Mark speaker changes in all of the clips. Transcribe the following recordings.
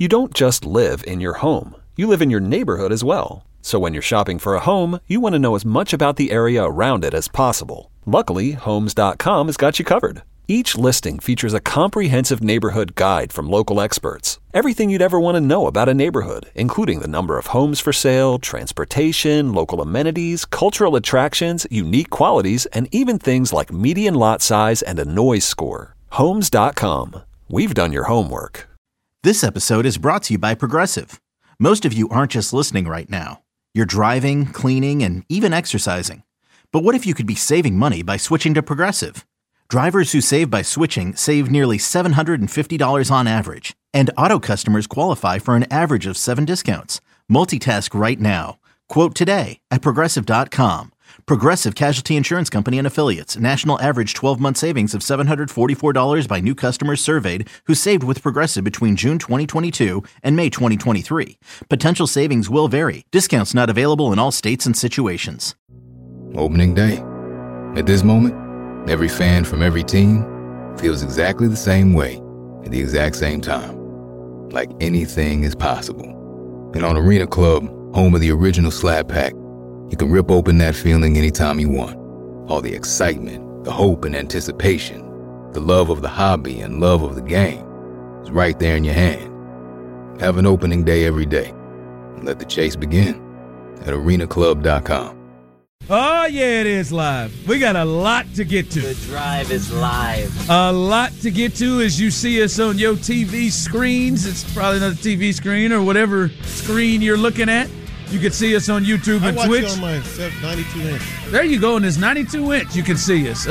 Speaker 1: You don't just live in your home. You live in your neighborhood as well. So when you're shopping for a home, you want to know as much about the area around it as possible. Luckily, Homes.com has got you covered. Each listing features a comprehensive neighborhood guide from local experts. Everything you'd ever want to know about a neighborhood, including the number of homes for sale, transportation, local amenities, cultural attractions, unique qualities, and even things like median lot size and a noise score. Homes.com. We've done your homework.
Speaker 2: This episode is brought to you by Progressive. Most of you aren't just listening right now. You're driving, cleaning, and even exercising. But what if you could be saving money by switching to Progressive? Drivers who save by switching save nearly $750 on average. And auto customers qualify for an average of 7 discounts. Multitask right now. Quote today at Progressive.com. Progressive Casualty Insurance Company and Affiliates. National average 12-month savings of $744 by new customers surveyed who saved with Progressive between June 2022 and May 2023. Potential savings will vary. Discounts not available in all states and situations.
Speaker 3: Opening day. At this moment, every fan from every team feels exactly the same way at the exact same time. Like anything is possible. And on Arena Club, home of the original Slap Pack, you can rip open that feeling anytime you want. All the excitement, the hope and anticipation, the love of the hobby and love of the game is right there in your hand. Have an opening day every day. And let the chase begin at arenaclub.com.
Speaker 4: Oh, yeah, it is live. We got a lot to get to.
Speaker 5: The drive is live.
Speaker 4: A lot to get to as you see us on your TV screens. It's probably not a TV screen or whatever screen you're looking at. You can see us on YouTube and Twitch.
Speaker 6: I watch it on my 92-inch.
Speaker 4: There you go. And this 92-inch, you can see us.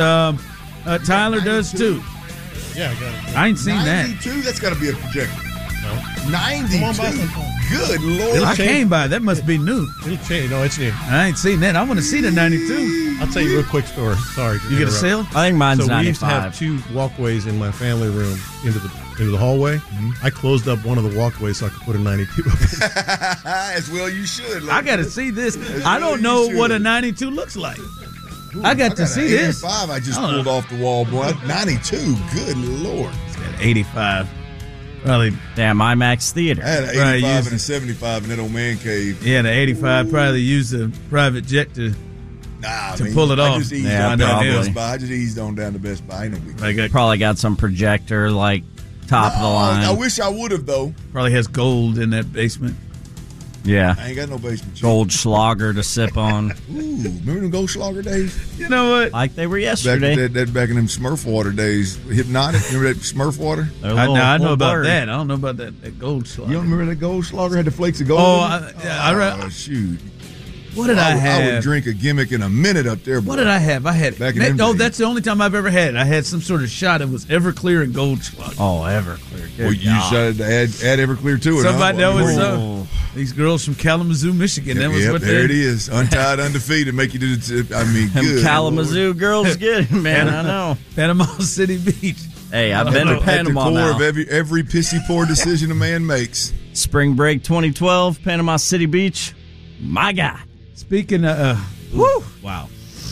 Speaker 4: Tyler does, too.
Speaker 6: Yeah, I got it.
Speaker 4: I ain't seen
Speaker 7: 92?
Speaker 4: that.
Speaker 7: That's got to be a projector.
Speaker 6: No.
Speaker 7: 92?
Speaker 6: Come on, buy some.
Speaker 7: Good Lord.
Speaker 4: I came by. That must be new.
Speaker 6: It'll change. No, it's new.
Speaker 4: I ain't seen that. I want to see the 92.
Speaker 6: I'll tell you a real quick story. Sorry.
Speaker 4: You get a sale?
Speaker 5: I think mine's
Speaker 6: so
Speaker 5: 95.
Speaker 6: we used to have 2 walkways in my family room into the hallway. Mm-hmm. I closed up one of the walkways so I could put a 92 up.
Speaker 7: As well you should.
Speaker 4: I got to see this. I don't know what a 92 looks like.
Speaker 7: Ooh,
Speaker 4: I got to see this.
Speaker 7: 85 I just pulled off the wall, boy. 92. Good Lord.
Speaker 4: It's got 85. Probably.
Speaker 5: Damn, IMAX Theater.
Speaker 7: I had an 85 and a 75 in that old man cave.
Speaker 4: Yeah, the 85 probably used a private jet to pull it off.
Speaker 7: I just eased
Speaker 5: Yeah,
Speaker 7: on down
Speaker 5: probably.
Speaker 7: to Best Buy. I just eased on down to Best Buy. Ain't no big deal.
Speaker 5: Probably got some projector, like top of the line.
Speaker 7: I wish I would have, though.
Speaker 4: Probably has gold in that basement.
Speaker 5: Yeah.
Speaker 7: I ain't got no basement.
Speaker 5: Goldschlager to sip on.
Speaker 7: Ooh, remember them Goldschlager days?
Speaker 4: You know what?
Speaker 5: Like they were yesterday.
Speaker 7: Back in them Smurf water days. Hypnotic. Remember that Smurf water?
Speaker 4: I know about that. I don't know about that gold slug.
Speaker 7: You don't remember that Goldschlager had the flakes of gold?
Speaker 4: Oh,
Speaker 7: shoot.
Speaker 4: What did I have?
Speaker 7: I would drink a gimmick in a minute up there. Boy.
Speaker 4: What did I have? I had
Speaker 7: back in them days.
Speaker 4: That's the only time I've ever had it. I had some sort of shot. It was Everclear and Goldschlager.
Speaker 5: Oh, Everclear.
Speaker 7: Well, you decided to add Everclear to it.
Speaker 4: Somebody
Speaker 7: huh?
Speaker 4: that was these girls from Kalamazoo, Michigan. That was what
Speaker 7: there it is. Untied, undefeated. Make you do it. I mean,
Speaker 5: them
Speaker 7: good.
Speaker 5: Kalamazoo girls get it, man. I know.
Speaker 4: Panama City Beach.
Speaker 5: Hey, I've been to Panama
Speaker 7: at the core
Speaker 5: now.
Speaker 7: of every pissy poor decision a man makes.
Speaker 5: Spring break 2012, Panama City Beach. My God.
Speaker 4: Speaking of, woo, wow.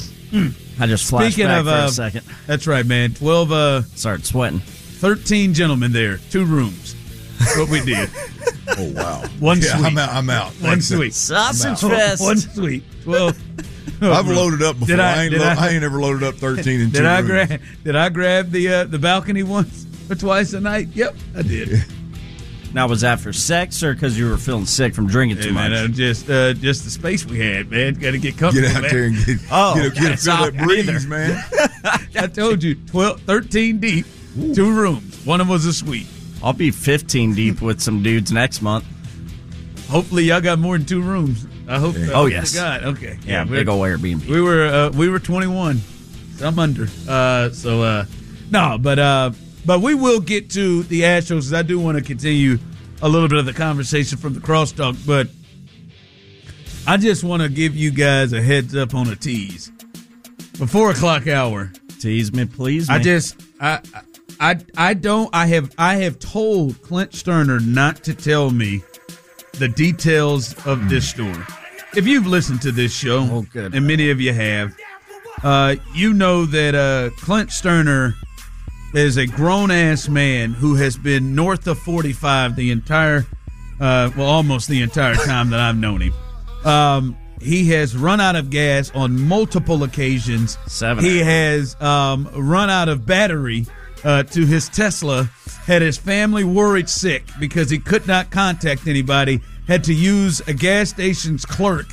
Speaker 5: I just flashed back for a second.
Speaker 4: That's right, man. 12,
Speaker 5: Started sweating.
Speaker 4: 13 gentlemen there, 2 rooms. That's what we did.
Speaker 7: Oh, wow.
Speaker 4: One suite.
Speaker 7: I'm out.
Speaker 4: One suite.
Speaker 5: Sausage fest.
Speaker 4: One suite. 12.
Speaker 7: I've loaded up before. I ain't ever loaded up 13 and 2 rooms.
Speaker 4: Did I grab the balcony once or twice a night? Yep, I did.
Speaker 5: Now, was that for sex or because you were feeling sick from drinking too much?
Speaker 4: Man, just the space we had, man. Got to get comfortable.
Speaker 7: Get out there and get a feel that breeze, man.
Speaker 4: I told you, 13 deep, 2 rooms. One of them was a suite.
Speaker 5: I'll be 15 deep with some dudes next month.
Speaker 4: Hopefully, y'all got more than 2 rooms. I hope.
Speaker 5: Oh, yes.
Speaker 4: God, okay.
Speaker 5: Yeah, big old Airbnb.
Speaker 4: We were 21. I'm under. But we will get to the Astros, because I do want to continue a little bit of the conversation from the crosstalk. But I just want to give you guys a heads up on a tease. The 4 o'clock hour.
Speaker 5: Tease me, please. Me.
Speaker 4: I have told Clint Sterner not to tell me the details of this story. If you've listened to this show, and many of you have, you know that Clint Sterner is a grown-ass man who has been north of 45 the entire, almost the entire time that I've known him. He has run out of gas on multiple occasions.
Speaker 5: 7.
Speaker 4: He has run out of battery to his Tesla, had his family worried sick because he could not contact anybody, had to use a gas station's clerk's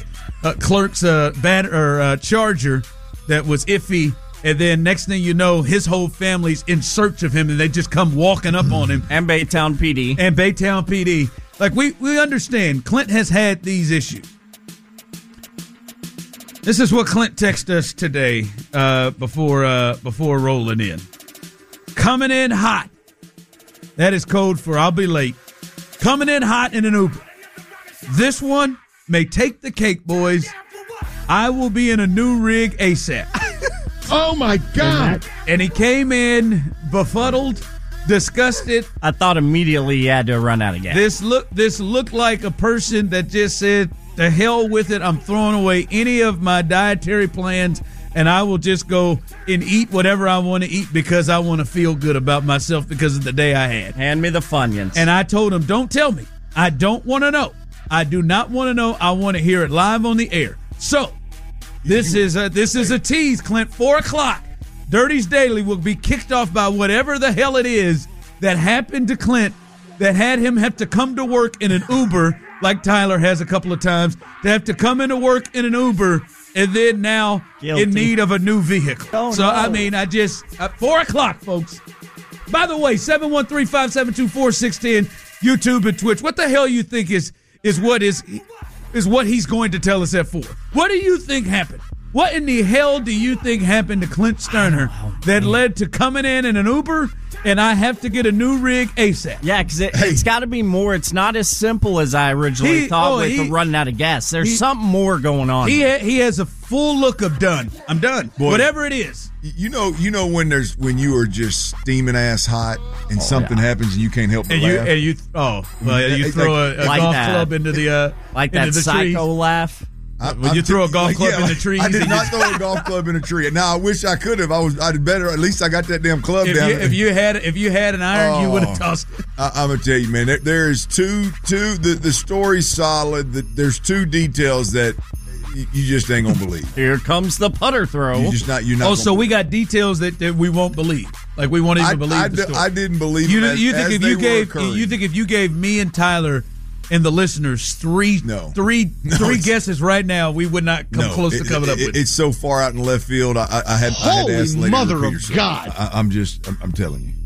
Speaker 4: charger that was iffy, and then next thing you know, his whole family's in search of him, and they just come walking up on him.
Speaker 5: And Baytown PD.
Speaker 4: Like, we understand Clint has had these issues. This is what Clint texted us today before rolling in. Coming in hot. That is code for I'll be late. Coming in hot in an Uber. This one may take the cake, boys. I will be in a new rig ASAP.
Speaker 6: Oh, my God.
Speaker 4: And he came in befuddled, disgusted.
Speaker 5: I thought immediately he had to run out of gas.
Speaker 4: This looked like a person that just said, the hell with it. I'm throwing away any of my dietary plans, and I will just go and eat whatever I want to eat because I want to feel good about myself because of the day I had.
Speaker 5: Hand me the Funyuns.
Speaker 4: And I told him, don't tell me. I don't want to know. I do not want to know. I want to hear it live on the air. So, this is a tease, Clint. 4 o'clock. Dirty's Daily will be kicked off by whatever the hell it is that happened to Clint that had him have to come to work in an Uber, like Tyler has a couple of times, to have to come into work in an Uber and then now in need of a new vehicle.
Speaker 5: Oh,
Speaker 4: so,
Speaker 5: no.
Speaker 4: I mean, 4 o'clock, folks. By the way, 713-572-4610, YouTube and Twitch. What the hell you think is what he's going to tell us at 4? What do you think happened? What in the hell do you think happened to Clint Sterner that led to coming in an Uber and I have to get a new rig ASAP?
Speaker 5: Yeah, because it's got to be more. It's not as simple as I originally thought with running out of gas. There's something more going on.
Speaker 4: He has a full look of done. I'm done. Boy, whatever it is.
Speaker 7: You know when you are just steaming ass hot and something happens and you can't help but laugh.
Speaker 4: You throw a golf club into the
Speaker 5: like
Speaker 4: into
Speaker 5: that
Speaker 4: the
Speaker 5: psycho
Speaker 4: trees.
Speaker 5: Laugh.
Speaker 4: When you throw a golf club in the trees.
Speaker 7: I did not throw a golf club in a tree. Now I wish I could have. I'd better. At least I got that damn club down.
Speaker 4: If you had an iron, you would have tossed it.
Speaker 7: I'm gonna tell you, man. There's two. The story's solid. There's two details that you just ain't gonna believe.
Speaker 5: Here comes the putter throw.
Speaker 7: You're not.
Speaker 4: So we got details that we won't believe. Like we won't even believe the story.
Speaker 7: I didn't believe them
Speaker 4: you think if you gave me and Tyler and the listeners three guesses right now, we would not come close to coming up with it.
Speaker 7: It's so far out in left field. I had to ask Lady
Speaker 6: mother of
Speaker 7: Peterson.
Speaker 6: God!
Speaker 7: I'm telling you.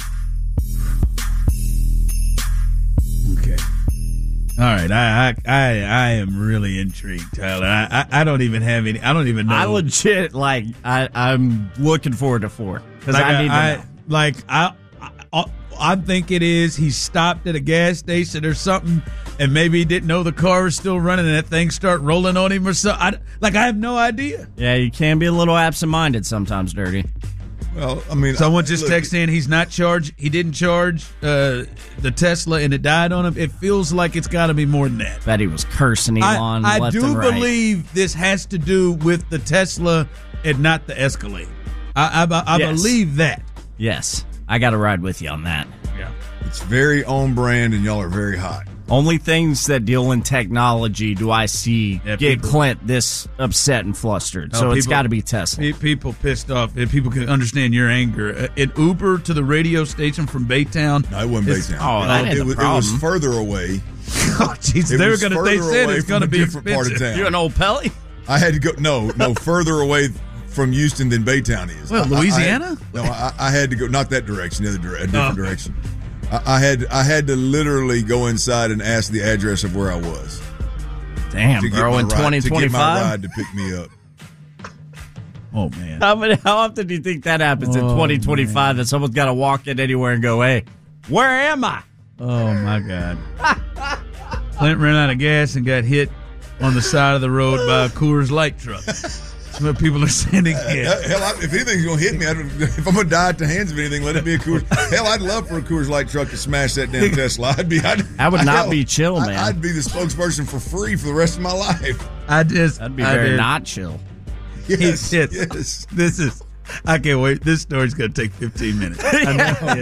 Speaker 4: Okay. All right. I am really intrigued, Tyler. I don't even have any. I don't even know.
Speaker 5: I legit I'm looking forward to 4 because I need to know.
Speaker 4: I think it is he stopped at a gas station or something, and maybe he didn't know the car was still running, and that thing started rolling on him or something. I have no idea.
Speaker 5: Yeah, you can be a little absent-minded sometimes, Dirty.
Speaker 7: Well, I mean,
Speaker 4: someone just texted in he's not charged. He didn't charge the Tesla, and it died on him. It feels like it's got to be more than that.
Speaker 5: Bet he was cursing Elon
Speaker 4: I
Speaker 5: left
Speaker 4: do
Speaker 5: and right.
Speaker 4: believe this has to do with the Tesla and not the Escalade. I believe that.
Speaker 5: Yes. I got to ride with you on that.
Speaker 4: Yeah.
Speaker 7: It's very on brand, and y'all are very hot.
Speaker 5: Only things that deal in technology do I see get Clint this upset and flustered. So it's got to be Tesla.
Speaker 4: People pissed off. People can understand your anger. An Uber to the radio station from Baytown.
Speaker 7: No, it wasn't Baytown.
Speaker 5: Oh, that ain't the problem.
Speaker 7: It was further away.
Speaker 4: Oh, jeez. They said it's going to be
Speaker 7: different part of town.
Speaker 5: You an old Pelly?
Speaker 7: I had to go. No, further away from Houston than Baytown is.
Speaker 4: Well, Louisiana?
Speaker 7: I had to go not that direction, a different direction. I had to literally go inside and ask the address of where I was.
Speaker 5: Damn, bro! In 2025,
Speaker 7: to get my ride to pick me up.
Speaker 4: Oh man!
Speaker 5: How often do you think that happens in 2025 that someone's got to walk in anywhere and go, "Hey, where am I?"
Speaker 4: Oh my God! Clint ran out of gas and got hit on the side of the road by a Coors Light truck. What people are sending in.
Speaker 7: Hell, if anything's going to hit me, if I'm going to die at the hands of anything, let it be a Coors. Hell, I'd love for a Coors Light truck to smash that damn Tesla.
Speaker 5: That would not be chill, man.
Speaker 7: I'd be the spokesperson for free for the rest of my life.
Speaker 5: That'd be very not chill.
Speaker 7: Yes.
Speaker 4: This is I can't wait. This story's going to take 15 minutes. I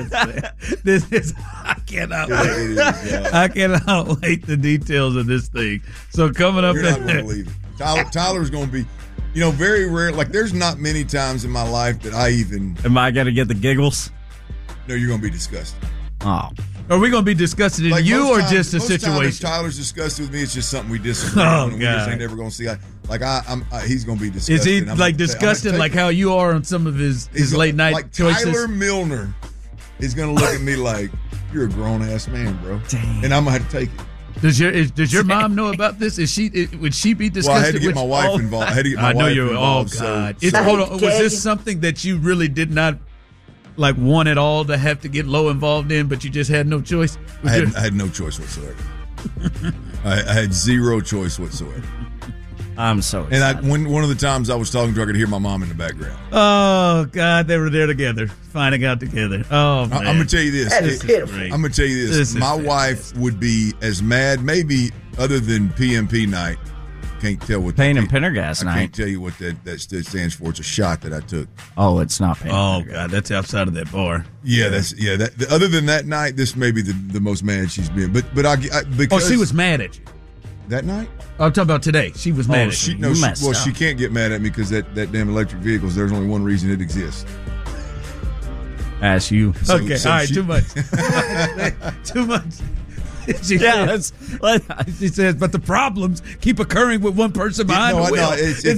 Speaker 4: cannot wait. I cannot wait the details of this thing. So coming up,
Speaker 7: you're not going to believe it. Tyler's going to be, very rare. Like, there's not many times in my life that I even.
Speaker 5: Am I going to get the giggles?
Speaker 7: No, you're going to be disgusted.
Speaker 5: Oh.
Speaker 4: Are we going to be disgusted in you or just a situation?
Speaker 7: If Tyler's disgusted with me, it's just something we disagree on. And we just ain't never going to see. He's going to be disgusted.
Speaker 4: Is he disgusted like how you are on some of his late night choices?
Speaker 7: Tyler Milner is going to look at me like, you're a grown ass man, bro.
Speaker 5: Dang.
Speaker 7: And I'm going to have to take it.
Speaker 4: Does your mom know about this? Would she be disgusted?
Speaker 7: Well, I had to get my wife involved. I had to get my wife involved.
Speaker 4: Oh God! Hold on. Was this something that you really did not want at all to have to get Lo involved in, but you just had no choice?
Speaker 7: I had no choice whatsoever. I had zero choice whatsoever.
Speaker 5: I'm so excited.
Speaker 7: And one of the times I was talking to her, I could hear my mom in the background.
Speaker 4: Oh God, they were there together, finding out together. Oh man.
Speaker 7: I'm gonna tell you this.
Speaker 8: That is pitiful.
Speaker 7: I'm gonna tell you this. My wife would be as mad, maybe other than PMP night. Can't tell what
Speaker 5: Pain and Pendergast night.
Speaker 7: I can't tell you what that stands for. It's a shot that I took.
Speaker 5: Oh, it's not Pain.
Speaker 4: Oh God, that's outside of that bar.
Speaker 7: Yeah, other than that night, this may be the most mad she's been. But because
Speaker 4: she was mad at you
Speaker 7: that night.
Speaker 4: I'm talking about today. She was mad at you.
Speaker 7: She can't get mad at me because that damn electric vehicles. There's only one reason it exists.
Speaker 5: Ask you.
Speaker 4: So, okay, all right, too much. Too much. She says, but the problems keep occurring with one person behind the wheel.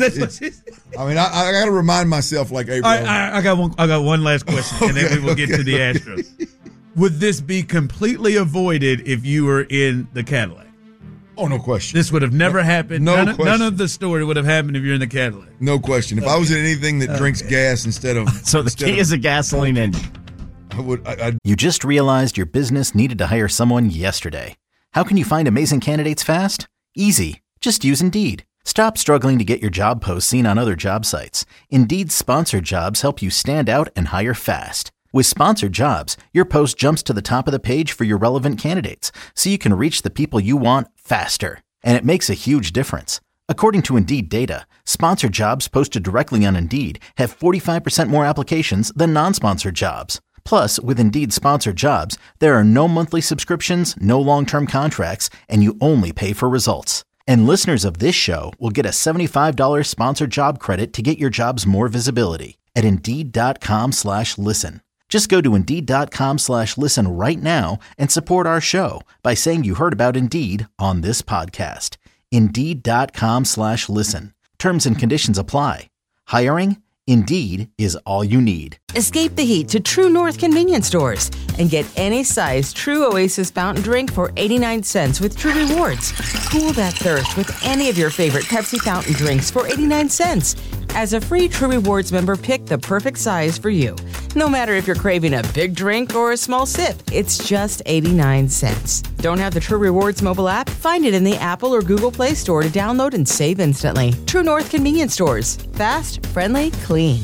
Speaker 7: I mean, I got to remind myself, like, hey, bro.
Speaker 4: I got one last question, and then we will get to the Astros. Would this be completely avoided if you were in the Cadillac?
Speaker 7: Oh, no question.
Speaker 4: This would have never happened.
Speaker 7: None
Speaker 4: of the story would have happened if you're in the Cadillac.
Speaker 7: No question. If I was in anything that drinks gas instead of...
Speaker 5: So the key is a gasoline engine.
Speaker 2: You just realized your business needed to hire someone yesterday. How can you find amazing candidates fast? Easy. Just use Indeed. Stop struggling to get your job posts seen on other job sites. Indeed's sponsored jobs help you stand out and hire fast. With sponsored jobs, your post jumps to the top of the page for your relevant candidates, so you can reach the people you want faster. And it makes a huge difference. According to Indeed data, sponsored jobs posted directly on Indeed have 45% more applications than non-sponsored jobs. Plus, with Indeed sponsored jobs, there are no monthly subscriptions, no long-term contracts, and you only pay for results. And listeners of this show will get a $75 sponsored job credit to get your jobs more visibility at Indeed.com/listen. Just go to Indeed.com/listen right now and support our show by saying you heard about Indeed on this podcast. Indeed.com/listen. Terms and conditions apply. Hiring? Indeed is all you need.
Speaker 9: Escape the heat to True North convenience stores and get any size True Oasis fountain drink for 89 cents with True Rewards. Cool that thirst with any of your favorite Pepsi fountain drinks for 89 cents. As a free True Rewards member, pick the perfect size for you. No matter if you're craving a big drink or a small sip, it's just 89 cents. Don't have the True Rewards mobile app? Find it in the Apple or Google Play Store to download and save instantly. True North convenience stores. Fast, friendly, clean.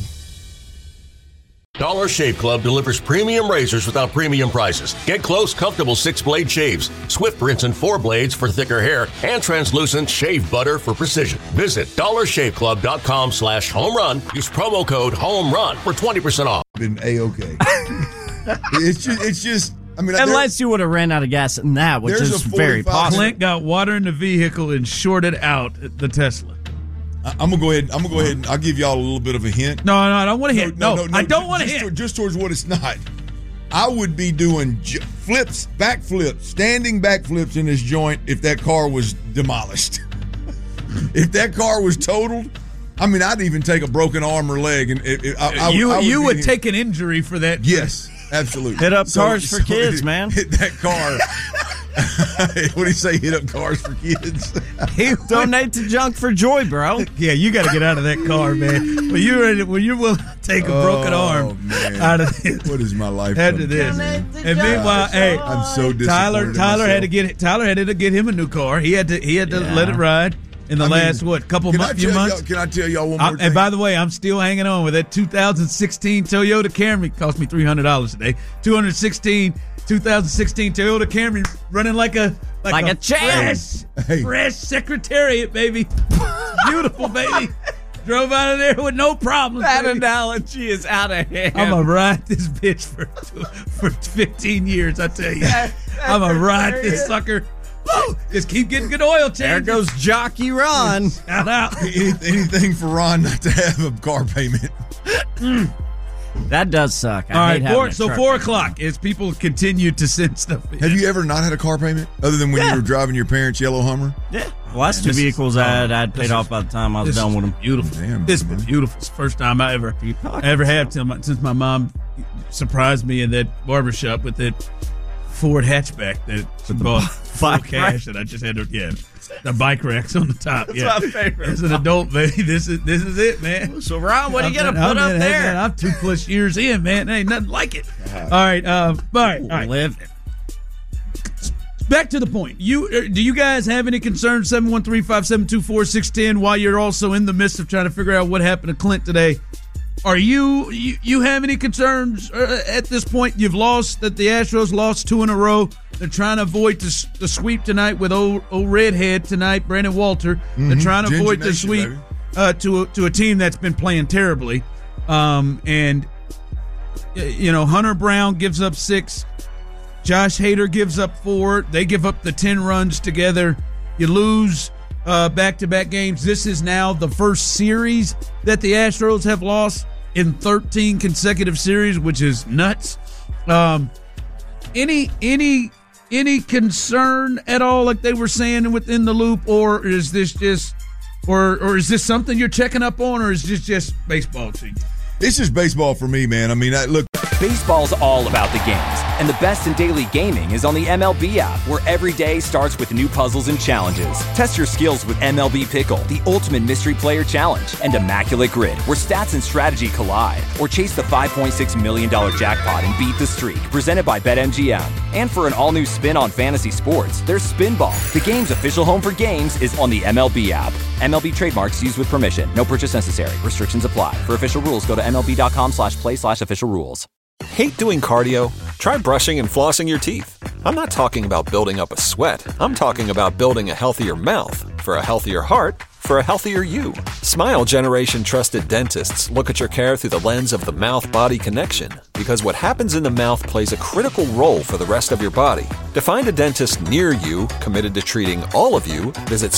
Speaker 10: Dollar Shave Club delivers premium razors without premium prices. Get close, comfortable 6-blade shaves, swift rinse and 4 blades for thicker hair, and translucent shave butter for precision. Visit dollarshaveclub.com/homerun. Use promo code HOMERUN for 20% off.
Speaker 7: Been A-okay. It's just. I mean,
Speaker 5: unless you would have ran out of gas in that, which is very possible.
Speaker 4: Clint got water in the vehicle and shorted out the Tesla.
Speaker 7: I'm gonna go ahead. And I'll give y'all a little bit of a hint.
Speaker 4: No, I don't want to hint. No, I don't want to hint.
Speaker 7: Just towards what it's not. I would be doing backflips, standing backflips in this joint if that car was demolished. If that car was totaled, I mean, I'd even take a broken arm or leg, and
Speaker 4: you would take an injury for that.
Speaker 7: Yes, absolutely.
Speaker 5: Hit up Cars for Kids, man.
Speaker 7: Hit that car. What do you say? Hit up Cars for Kids.
Speaker 5: Donate to Junk for Joy, bro.
Speaker 4: Yeah, you got to get out of that car, man. When you're willing to take a broken arm out of this.
Speaker 7: What is my life
Speaker 4: after this? And meanwhile, hey,
Speaker 7: I'm so disappointed.
Speaker 4: Tyler had to get him a new car. He had to let it ride. In the last couple few months?
Speaker 7: Can I tell y'all one more thing?
Speaker 4: And by the way, I'm still hanging on with that 2016 Toyota Camry. Cost me $300 today. 2016 Toyota Camry running like a
Speaker 5: champ.
Speaker 4: Fresh Secretariat, baby. Beautiful, baby. Drove out of there with no problems.
Speaker 5: That analogy is out of hand.
Speaker 4: I'm going to ride this bitch for 15 years, I tell you. I'm going to ride this sucker. Woo! Just keep getting good oil change.
Speaker 5: There goes Jockey Ron.
Speaker 4: Shout out.
Speaker 7: Anything for Ron not to have a car payment.
Speaker 5: That does suck.
Speaker 4: All right, so 4 o'clock as people continue to send stuff in.
Speaker 7: Have you ever not had a car payment other than when you were driving your parents' yellow Hummer?
Speaker 5: Yeah. Well, that's two vehicles I had paid off by the time I was done with them.
Speaker 4: Beautiful.
Speaker 7: Damn,
Speaker 4: this is beautiful. It's the first time I ever had since my mom surprised me in that barbershop with that Ford hatchback that she bought full cash, and I just had the bike racks on the top.
Speaker 5: That's my favorite.
Speaker 4: As an adult, baby, this is it, man.
Speaker 5: So, Ron, what are you going to put up there?
Speaker 4: Man, I'm 2+ years in, man. There ain't nothing like it. All right. All right.
Speaker 5: Live.
Speaker 4: Back to the point. Do you guys have any concerns? 713-572-4610 while you're also in the midst of trying to figure out what happened to Clint today. Are you have any concerns at this point? You've lost, that the Astros lost 2 in a row. They're trying to avoid the sweep tonight with old redhead tonight, Brandon Walter. They're trying to avoid the sweep to a team that's been playing terribly. And Hunter Brown gives up 6. Josh Hader gives up 4. They give up the 10 runs together. You lose back-to-back games. This is now the first series that the Astros have lost in 13 consecutive series, which is nuts. Any concern at all, like they were saying within the loop, or is this just, or is this something you're checking up on, or is this just baseball season?
Speaker 7: It's just baseball for me, man. I mean, look.
Speaker 8: Baseball's all about the games, and the best in daily gaming is on the MLB app, where every day starts with new puzzles and challenges. Test your skills with MLB Pickle, the ultimate mystery player challenge, and Immaculate Grid, where stats and strategy collide. Or chase the $5.6 million jackpot and beat the streak, presented by BetMGM. And for an all-new spin on fantasy sports, there's Spinball. The game's official home for games is on the MLB app. MLB trademarks used with permission. No purchase necessary. Restrictions apply. For official rules, go to MLB.com/play/official rules.
Speaker 1: Hate doing cardio? Try brushing and flossing your teeth. I'm not talking about building up a sweat. I'm talking about building a healthier mouth. For a healthier heart, for a healthier you. Smile Generation trusted dentists look at your care through the lens of the mouth-body connection, because what happens in the mouth plays a critical role for the rest of your body. To find a dentist near you committed to treating all of you, visit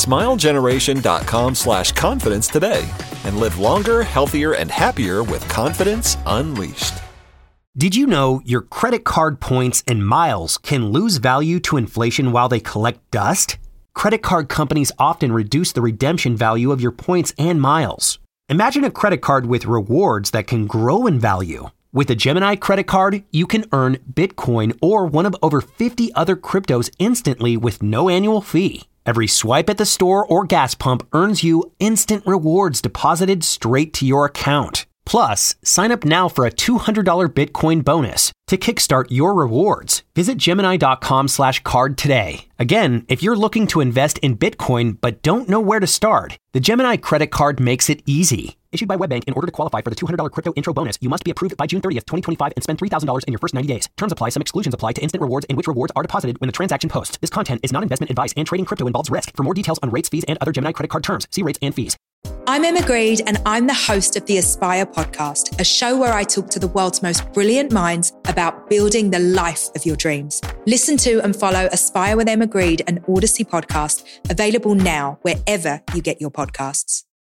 Speaker 1: smilegeneration.com/confidence today and live longer, healthier, and happier with confidence unleashed.
Speaker 11: Did you know your credit card points and miles can lose value to inflation while they collect dust? Credit card companies often reduce the redemption value of your points and miles. Imagine a credit card with rewards that can grow in value. With a Gemini credit card, you can earn Bitcoin or one of over 50 other cryptos instantly with no annual fee. Every swipe at the store or gas pump earns you instant rewards deposited straight to your account. Plus, sign up now for a $200 Bitcoin bonus. To kickstart your rewards, visit Gemini.com/card today. Again, if you're looking to invest in Bitcoin but don't know where to start, the Gemini credit card makes it easy. Issued by WebBank, in order to qualify for the $200 crypto intro bonus, you must be approved by June 30th, 2025 and spend $3,000 in your first 90 days. Terms apply. Some exclusions apply to instant rewards and which rewards are deposited when the transaction posts. This content is not investment advice, and trading crypto involves risk. For more details on rates, fees, and other Gemini credit card terms, see rates and fees.
Speaker 12: I'm Emma Greed, and I'm the host of the Aspire podcast, a show where I talk to the world's most brilliant minds about building the life of your dreams. Listen to and follow Aspire with Emma Greed, an Odyssey podcast, available now wherever you get your podcasts.